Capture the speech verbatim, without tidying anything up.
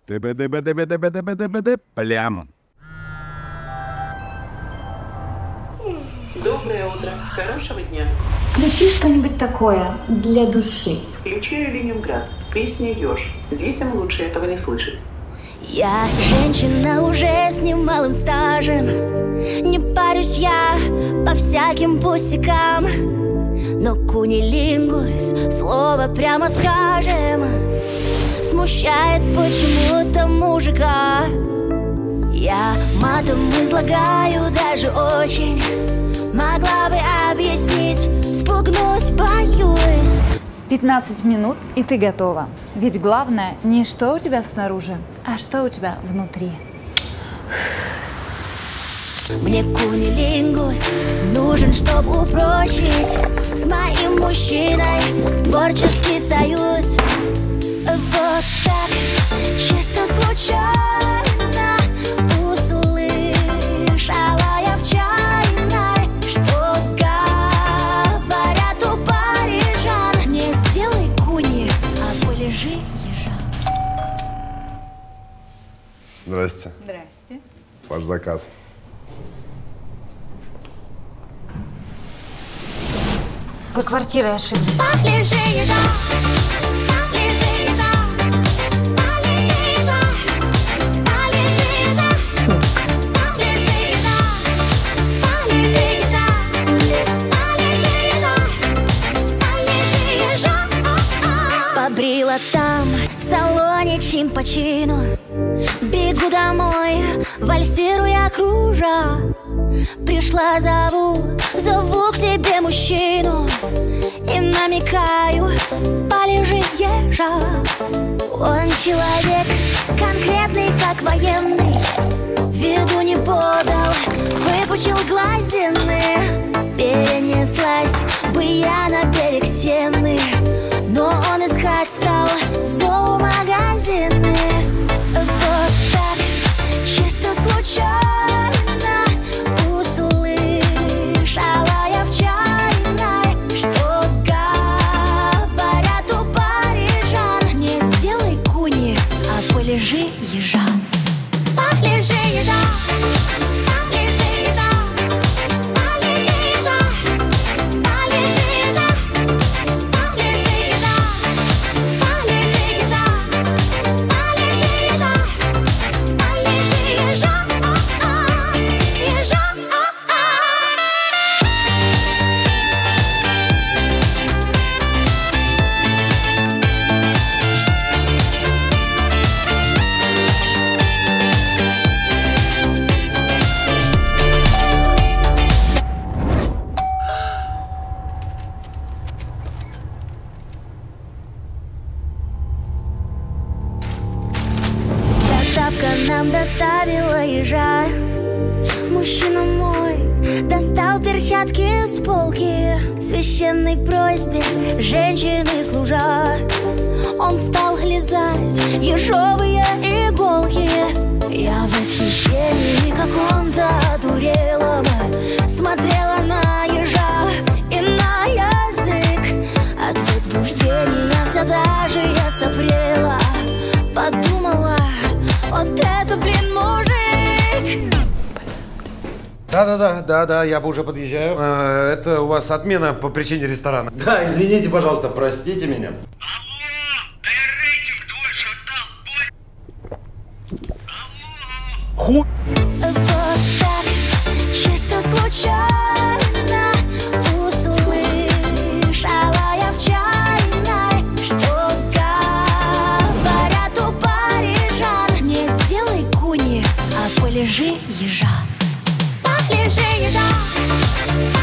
Плям. Доброе утро. Хорошего дня. Включи что-нибудь такое для души. Включаю Ленинград. Песня «Ёж». Детям лучше этого не слышать. Я женщина уже с немалым стажем. Не парюсь я по всяким пустякам. Но кунилингус, слово прямо скажем, смущает почему-то мужика. Я матом излагаю даже очень. Могла бы объяснить, спугнуть боюсь. пятнадцать минут, и ты готова. Ведь главное не что у тебя снаружи, а что у тебя внутри. Мне кунилингус нужен, чтобы упрочить с моим мужчиной творческий союз. Вот так, чисто случайно услышала я в чайной, что говорят у парижан. Не сделай куни, а полежи ежа. Здрасте. Здрасте. Ваш заказ. Вы квартирой ошиблись. Полежи ежа, полежи ежа, полежи ежа, полежи ежа, полежи ежа, полежи ежа, полежи ежа, полежи ежа. Побрила там, в салоне чин по чину. Бегу домой, вальсируя кружа. Пришла, зову, зову к себе мужчину и намекаю, полежи ежа. Он человек конкретный, как военный. Виду не подал, выпучил глазины. Перенеслась бы я на берег Сены, но он искать стал зоомагазины. Вот так, чисто случайно полежи ежа, полежи ежа, полежи ежа, полежи ежа, полежи ежа, полежи ежа, полежи ежа, полежи ежа, полежи ежа, ежа. Доставка нам доставила ежа. Мужчина мой достал перчатки с полки. Священной просьбе женщины служа, он стал лизать ежовые иголки. Я в восхищении каком-то одурела бы, смотрела на ежа и на язык. От возбуждения вся даже я сопрела. Подумала, вот это, блин, мужик! Да-да-да, да-да, я бы уже подъезжаю. А, это у вас отмена по причине ресторана. Да, извините, пожалуйста, простите меня. Алло, да я рейтинг твой шатал, бой. Алло. Ху... Вот так, чисто случайно услышала я в чайной, что говорят у парижан. Не сделай куни, а полежи ежа. Полежи ежа.